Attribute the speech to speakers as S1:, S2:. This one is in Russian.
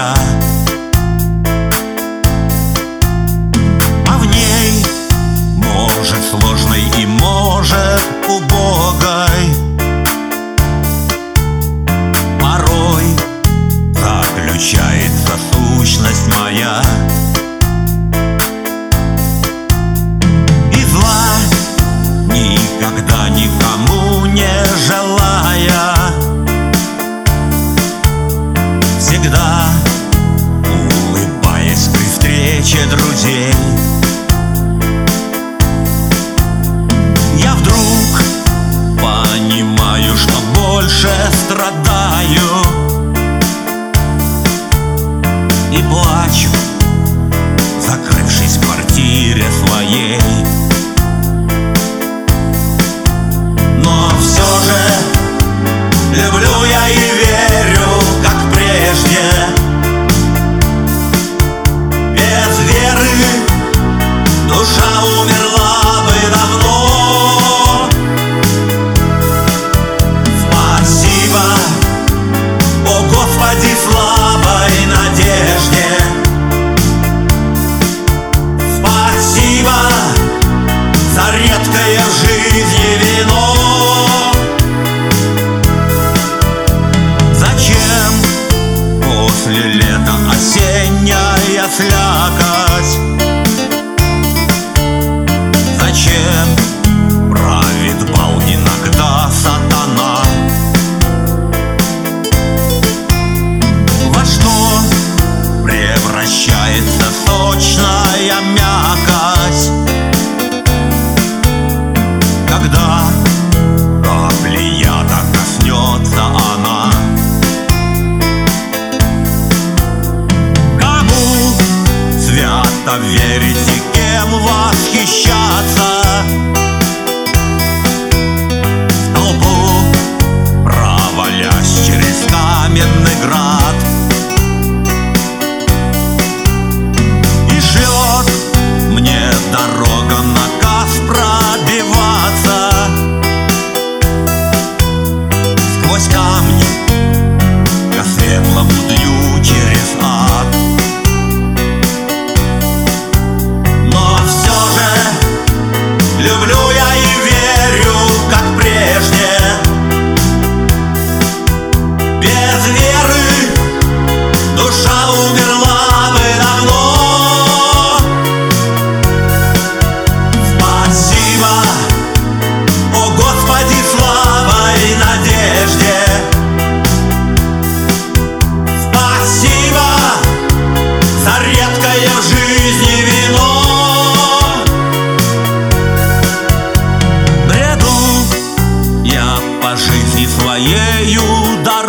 S1: моя, а в ней может сложной и может убогой порой заключается сущность моя. И зла никогда никому не желая, всегда улыбаясь при встрече друзей, я вдруг понимаю, что больше страдаю и плачу, закрывшись в квартире своей. Но все же люблю я и верю, как прежде. Без веры душа умерла бы давно. Спасибо, о Господи, слабой надежде. Спасибо за редкое в жизни вино. После лета осенняя слякоть, зачем правит бал иногда сатана? Во что превращается сочная мякоть, когда капли яда коснется она? Свято верить и кем восхищаться, в толпу провалясь через каменный град, и шлет мне дорога наказ пробиваться сквозь камни ко светлому дню через ад. Люблю я и верю, как прежде. Без веры душа умерла бы давно. Спасибо, о Господи, слабой надежде. Спасибо за редкое в жизни вино. По жизни своею дорогой